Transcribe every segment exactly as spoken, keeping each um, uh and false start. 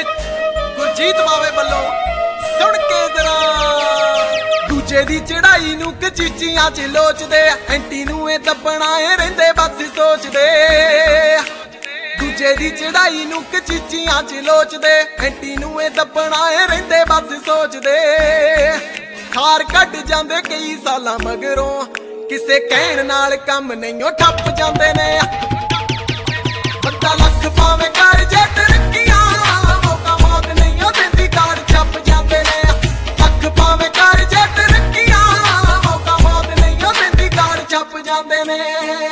ਵਿੱਚ ਗੁਰਜੀਤ ਬਾਵੇ ਵੱਲੋਂ ਸੁਣ ਕੇ ਜ਼ਰਾ। ਦੂਜੇ ਦੀ ਚੜਾਈ ਨੂੰ ਕਚੀਚੀਆਂ ਚ ਲੋਚਦੇ, ਐਂਟੀ ਨੂੰ ਇਹ ਦੱਬਣਾ ਏ ਰਹਿੰਦੇ ਬਸ ਸੋਚਦੇ। ਦੂਜੇ ਦੀ ਚੜਾਈ ਨੂੰ ਕਚੀਚੀਆਂ ਚ ਲੋਚਦੇ, ਐਂਟੀ ਨੂੰ ਇਹ ਦੱਬਣਾ ਏ ਰਹਿੰਦੇ ਬਸ ਸੋਚਦੇ। ਖਾਰ ਕੱਢ ਜਾਂਦੇ ਕਈ ਸਾਲਾਂ ਮਗਰੋਂ, ਕਿਸੇ ਕਹਿਣ ਨਾਲ ਕੰਮ ਨਹੀਂ ਉਹ ਠੱਪ ਜਾਂਦੇ ਨੇ। ਬੰਦਾ ਲੱਖ ਪਾਵੇਂ ਕਰ ਜੇ ਤਰੱਕੀਆਂ, ਮੌਕਾ ਮੌਤ ਨਹੀਂ ਉਹ ਦਿੰਦੀ ਕਾਰ ਛੱਪ ਜਾਂਦੇ ਨੇ। ਲੱਖ ਪਾਵੇਂ ਕਰ ਜੇ ਤਰੱਕੀਆਂ, ਮੌਕਾ ਮੌਤ ਨਹੀਂ ਉਹ ਦਿੰਦੀ ਕਾਰ ਛੱਪ ਜਾਂਦੇ ਨੇ।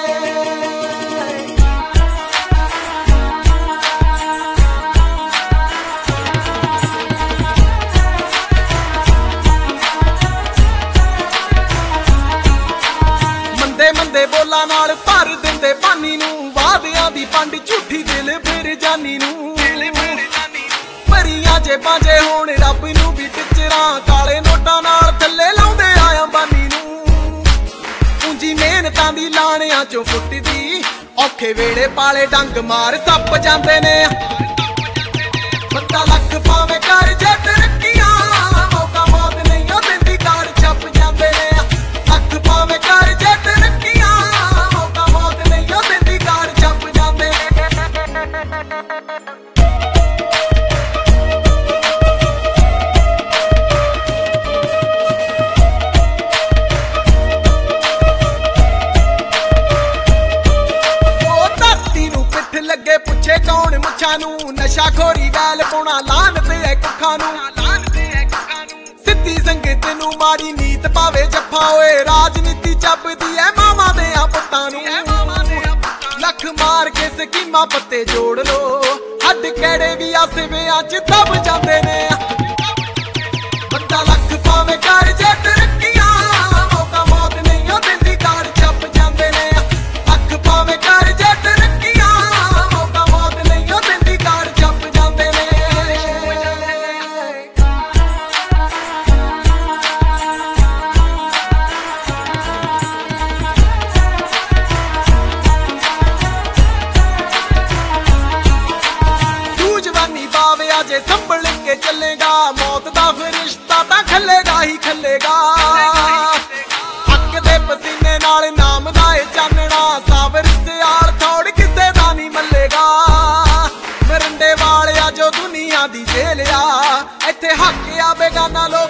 ਮੰਦੇ ਬੋਲਾਂ ਨਾਲ ਭਰ ਦਿੰਦੇ ਪਾਨੀ ਨੂੰ, ਵਾਅਦਿਆਂ ਦੀ ਪੰਡ ਝੂਠੀ ਦਿਲ ਫਿਰ ਜਾਨੀ ਨੂੰ। ਭਰੀਆਂ ਜੇਬਾਂ ਜੇ ਹੋਣ ਰੱਬ ਨੂੰ ਵੀ ਟਿਚਰਾਂ, ਕਾਲੇ ਨੋਟਾਂ ਨਾਲ ਥੱਲੇ ਲਾਉਂਦੇ ਆਇਆ ਬਾਨੀ ਨੂੰ। ਪੂੰਜੀ ਮਿਹਨਤਾਂ ਦੀ ਲਾਣਿਆਂ ਚੋਂ ਫੁੱਟਦੀ, ਔਖੇ ਵੇਲੇ ਪਾਲੇ ਡੰਗ ਮਾਰ ਸੱਪ ਜਾਂਦੇ ਨੇ। ਬੰਦਾ ਲੱਖ ਪਾਵੇਂ ਕਰ ਜੇ ਤਰੱਕੀਆਂ, ਮੌਕਾ ਮੌਤ ਨਹੀਂ ਉਹ ਦਿੰਦੀ ਕਾਰ ਛੱਪ ਜਾਂਦੇ ਨੇ। ਲੱਖ ਪਾਵੇਂ ਕਰ ਜੇ ਤਰੱਕੀਆਂ, ਮੌਕਾ ਮੌਤ ਨਹੀਂ ਉਹ ਦਿੰਦੀ ਕਾਰ ਛੱਪ ਜਾਂਦੇ ਨੇ। ਲੱਗੇ ਪੁੱਛੇ ਕੌਣ ਮੁੱਛਾਂ ਨੂੰ, ਨਸ਼ਾ ਖੋਰੀ ਵੈਲ ਪਾਉਣਾ ਲਾਹਨਤ ਐ ਕੁੱਖਾਂ ਨੂੰ। ਸਿੱਧੀ ਸੰਗਤ ਨੂੰ ਮਾੜੀ ਨੀਤ ਪਾਵੇ ਜੱਫਾ, ਓਏ ਰਾਜਨੀਤੀ ਚੱਬਦੀ ਐ ਮਾਵਾਂ ਦੇ ਆ ਪੁੱਤਾਂ ਨੂੰ। ਲੱਖ ਮਾਰ ਕੇ ਸਕੀਮਾਂ ਪੱਤੇ ਜੋੜ ਲੋ, ਹੱਡ ਕਿਹੜੇ ਵੀ ਆ ਸਿਵਿਆਂ ਚ ਦਬ ਜਾਂਦੇ ਨੇ। ਬੰਦਾ ਲੱਖ ਪਾਵੇਂ ਕਰ ਜੇ ਤਰੱਕੀਆਂ, ਮੌਕਾ ਮੌਤ ਨਹੀਂ ਉਹ ਦਿੰਦੀ ਕਾਰ ਛੱਪ ਜਾਂਦੇ ਨੇ। ਲੱਖ ਪਾਵੇਂ ਕਰ ਜੇ ਤਰੱਕੀਆਂ, ਮੌਕਾ ਮੌਤ ਨਹੀਂ ਉਹ ਦਿੰਦੀ ਕਾਰ ਛੱਪ ਜਾਂਦੇ ਨੇ। ਜਵਾਨੀ ਬਾਵਿਆ ਜੇ ਸੰਭਲ ਕੇ ਚੱਲੇਗਾ, ਮੌਤ ਦਾ ਫਰਿਸ਼ਤਾ ਤਾਂ ਖੱਲੇਗਾ ਹੀ ਖੱਲੇਗਾ। ਹੱਕ ਦੇ ਪਸੀਨੇ ਨਾਲ ਨਾਮ ਦਾ ਏ ਚਾਨਣਾ, ਸਾਬਰ ਸਿਆਲ ਥੋੜ ਕਿਸੇ ਦਾ ਨਹੀਂ ਮੱਲੇਗਾ। ਮਰੰਡੇ ਵਾਲਿਆ ਜੋ ਦੁਨੀਆ ਦੀ ਜੇਲ੍ਹ ਆ, ਇੱਥੇ ਹੱਕ ਆ ਬੇਗਾਨਾ